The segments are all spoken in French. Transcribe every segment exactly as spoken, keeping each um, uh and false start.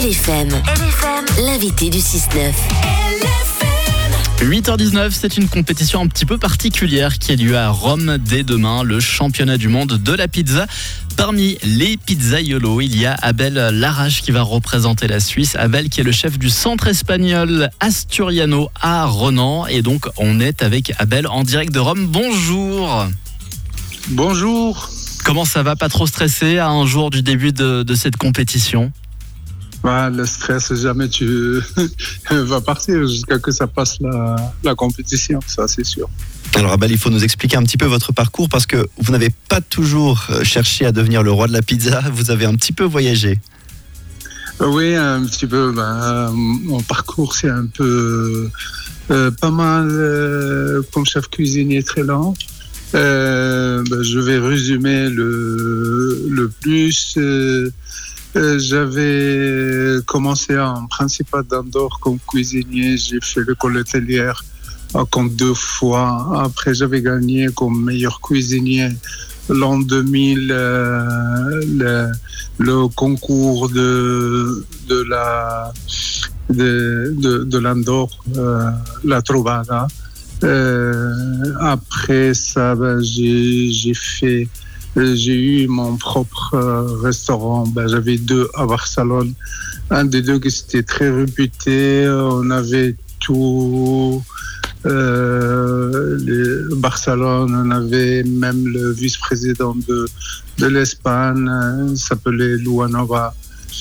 L F M. L F M, l'invité du six neuf. huit heures dix-neuf, c'est une compétition un petit peu particulière qui a lieu à Rome dès demain, le championnat du monde de la pizza. Parmi les pizzaiolos, il y a Abel Larrache qui va représenter la Suisse. Abel qui est le chef du centre espagnol Asturiano à Renan. Et donc on est avec Abel en direct de Rome. Bonjour. Bonjour. Comment ça va? Pas trop stressé à un jour du début de, de cette compétition? Bah, le stress, jamais tu vas partir jusqu'à que ça passe la, la compétition, ça c'est sûr. Alors Abel, il faut nous expliquer un petit peu votre parcours parce que vous n'avez pas toujours cherché à devenir le roi de la pizza, vous avez un petit peu voyagé. Oui, un petit peu. Ben, mon parcours, c'est un peu euh, pas mal euh, comme chef cuisinier très lent. Euh, ben, je vais résumer le, le plus. Euh, Euh, j'avais commencé en Principat d'Andorre comme cuisinier. J'ai fait l'école hôtelière comme deux fois. Après, j'avais gagné comme meilleur cuisinier l'an deux mille euh, le, le concours de de la de de, de l'Andorre, euh, la Trovada. Euh, après ça, ben, j'ai j'ai fait J'ai eu mon propre restaurant. Ben, j'avais deux à Barcelone. Un des deux qui était très réputé. On avait tout. Euh, les Barcelone, on avait même le vice-président de, de l'Espagne. Il s'appelait Luanova.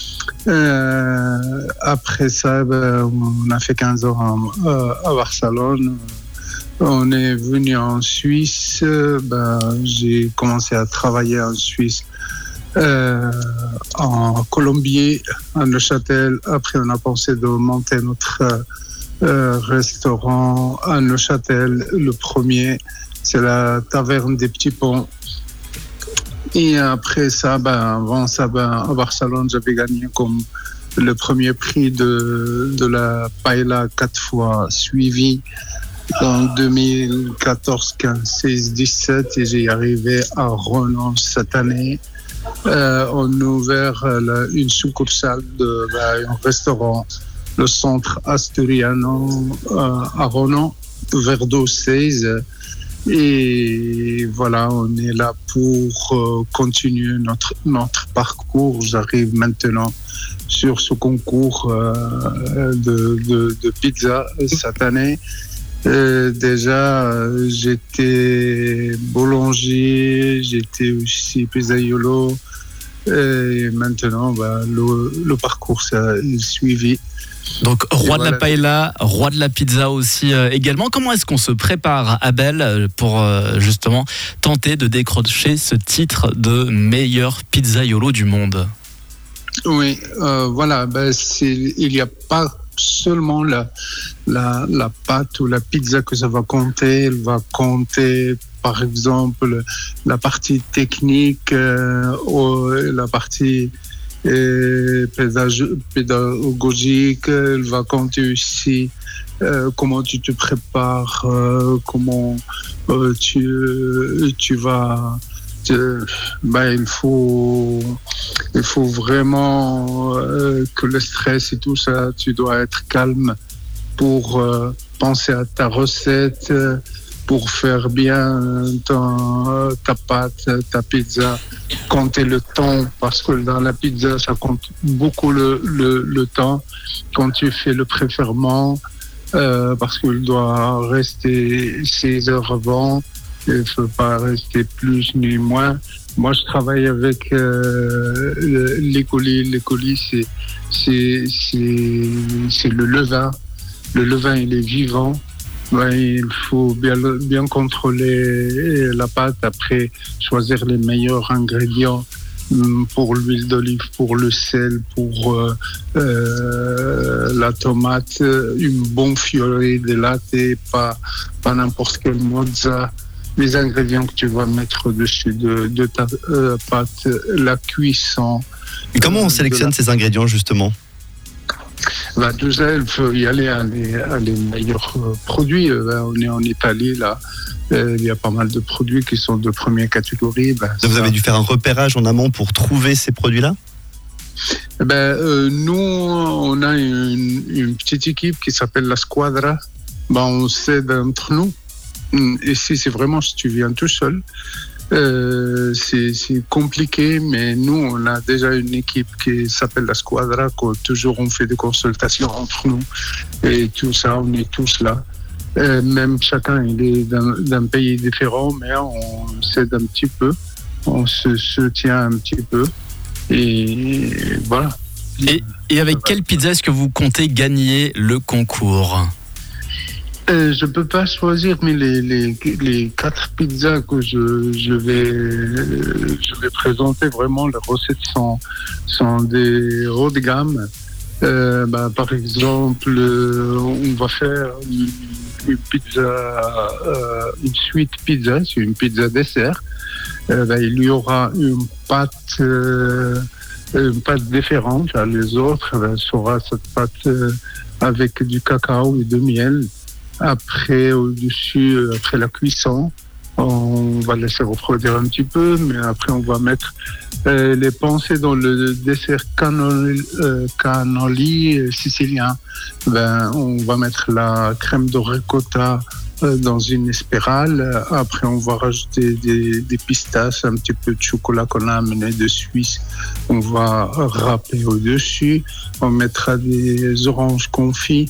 Euh, après ça, ben, on a fait quinze ans à, à Barcelone. On est venu en Suisse, ben, j'ai commencé à travailler en Suisse, euh, en Colombie, à Neuchâtel. Après, on a pensé de monter notre euh, restaurant à Neuchâtel. Le premier, c'est la Taverne des Petits Ponts. Et après ça, ben, avant ça, ben, à Barcelone, j'avais gagné comme le premier prix de, de la paella quatre fois suivi. En deux mille quatorze, quinze, seize, dix-sept, et j'ai arrivé à Renan cette année. Euh, on a ouvert euh, une succursale de bah, un restaurant, le centre Asturiano euh, à Renan, Verdo seize. Et voilà, on est là pour euh, continuer notre, notre parcours. J'arrive maintenant sur ce concours euh, de, de, de pizza cette année. Euh, déjà, euh, j'étais boulanger, j'étais aussi pizzaiolo, et maintenant, bah, le, le parcours est suivi. Donc, roi et de voilà. la paella, roi de la pizza aussi euh, également. Comment est-ce qu'on se prépare, Abel, pour euh, justement tenter de décrocher ce titre de meilleur pizzaiolo du monde? Oui, euh, voilà, ben, c'est, il n'y a pas seulement la, la, la pâte ou la pizza que ça va compter. Elle va compter, par exemple, la partie technique, euh, ou la partie euh, pédagogique. Elle va compter aussi euh, comment tu te prépares, euh, comment euh, tu, tu vas... Euh, ben, il faut il faut vraiment euh, que le stress et tout ça, tu dois être calme pour euh, penser à ta recette, euh, pour faire bien ton, ta pâte, ta pizza, compter le temps, parce que dans la pizza ça compte beaucoup le, le, le temps quand tu fais le préferment, euh, parce qu'il doit rester seize heures avant. Il ne faut pas rester plus ni moins. Moi, je travaille avec euh, les colis. Les colis, c'est, c'est, c'est, c'est le levain. Le levain, il est vivant. Ben, il faut bien, bien contrôler la pâte. Après, choisir les meilleurs ingrédients pour l'huile d'olive, pour le sel, pour euh, euh, la tomate. Une bonne fiorée de latte, pas, pas n'importe quelle mozza. Les ingrédients que tu vas mettre dessus de, de ta euh, pâte, la cuisson. Et comment on sélectionne la... ces ingrédients justement? Bah, tout ça, il faut y aller à les, à les meilleurs euh, produits. Bah, on est en Italie, là. Euh, il y a pas mal de produits qui sont de première catégorie. Bah, Vous ça... avez dû faire un repérage en amont pour trouver ces produits-là? Eh ben, euh, nous, on a une, une petite équipe qui s'appelle la Squadra. Ben, on s'aide entre nous. Ici, c'est vraiment si tu viens tout seul. Euh, c'est, c'est compliqué, mais nous, on a déjà une équipe qui s'appelle la Squadra, que toujours on fait des consultations entre nous et tout ça, on est tous là. Euh, même chacun il est d'un, d'un pays différent, mais on s'aide un petit peu, on se soutient un petit peu, et voilà. Et, et avec quelle pizza est-ce que vous comptez gagner le concours ? Euh, je peux pas choisir, mais les, les, les quatre pizzas que je, je, vais, je vais présenter, vraiment, les recettes sont, sont des hauts de gamme. Euh, bah, par exemple, euh, on va faire une, une pizza, euh, une suite pizza, c'est une pizza dessert. Euh, bah, il y aura une pâte, euh, une pâte différente. Les autres, bah, sera cette pâte euh, avec du cacao et de miel. Après, au-dessus, après la cuisson, on va laisser refroidir un petit peu, mais après, on va mettre euh, les pensées dans le dessert cannoli, euh, cannoli sicilien. Ben, on va mettre la crème de ricotta euh, dans une spirale. Après, on va rajouter des, des pistaches, un petit peu de chocolat qu'on a amené de Suisse. On va râper au-dessus. On mettra des oranges confits.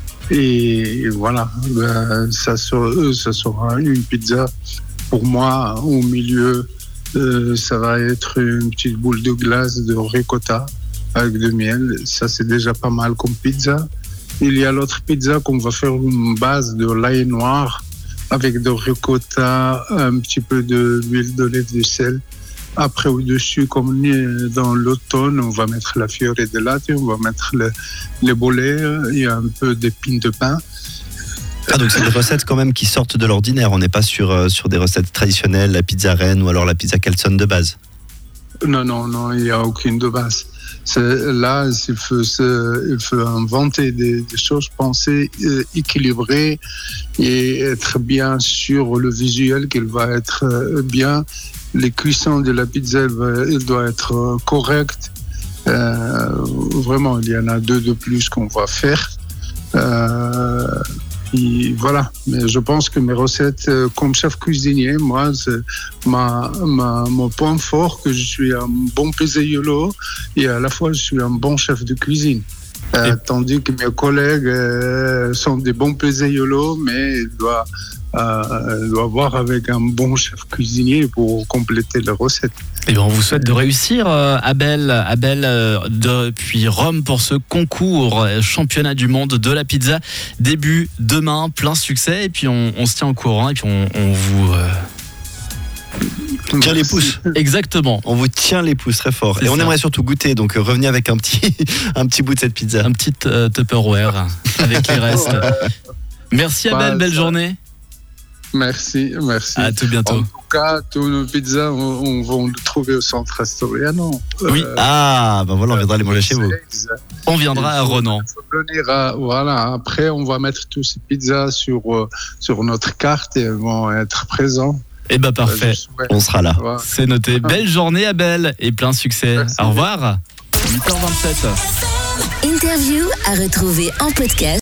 Et voilà, ben, ça, sera, ça sera une pizza. Pour moi, au milieu, euh, ça va être une petite boule de glace de ricotta avec de miel. Ça, c'est déjà pas mal comme pizza. Il y a l'autre pizza qu'on va faire une base de l'ail noir avec de ricotta, un petit peu d'huile d'olive, du sel. Après, au-dessus, comme on est dans l'automne, on va mettre la fiore de latte, on va mettre le, les bolets, il y a un peu d'épines de pain. Ah, donc c'est des recettes quand même qui sortent de l'ordinaire. On n'est pas sur, euh, sur des recettes traditionnelles, la pizza reine ou alors la pizza Calzone de base. Non, non, non, il n'y a aucune de base. C'est, là, il faut, il faut inventer des, des choses, penser euh, équilibrées et être bien sur le visuel, qu'elle va être euh, bien. Les cuissons de la pizza, elle, va, elle doit être euh, correcte. Euh, vraiment, il y en a deux de plus qu'on va faire. Euh, et voilà. Mais je pense que mes recettes, euh, comme chef cuisinier, moi, c'est ma, ma, mon point fort, que je suis un bon pizzaiolo et à la fois je suis un bon chef de cuisine. Euh, tandis que mes collègues euh, sont des bons pizzaiolos, mais ils doivent Euh, doit voir avec un bon chef cuisinier pour compléter la recette. Et bien, on vous souhaite de réussir, euh, Abel, Abel euh, depuis Rome pour ce concours euh, championnat du monde de la pizza. Début demain, plein succès, et puis on, on se tient au courant, et puis on, on vous... Euh... Tient les pouces. Exactement. On vous tient les pouces très fort. C'est et on ça. aimerait surtout goûter, donc euh, revenez avec un petit, un petit bout de cette pizza. Un petit euh, Tupperware avec les restes. Merci, Abel, belle journée. Merci, merci. À tout bientôt. En tout cas, tous nos pizzas, on, on va le trouver au centre Astoriano. Oui. Euh, Ah, ben voilà, on viendra les manger chez vous. On viendra à Renan. Il faut venir à- voilà. Après, on va mettre tous ces pizzas sur, euh, sur notre carte et elles vont être présents. Eh ben parfait. Je souhaite. On sera là. Voilà. C'est noté. Belle journée, Abel, et plein succès. Merci. Au revoir. huit heures vingt-sept. Interview à retrouver en podcast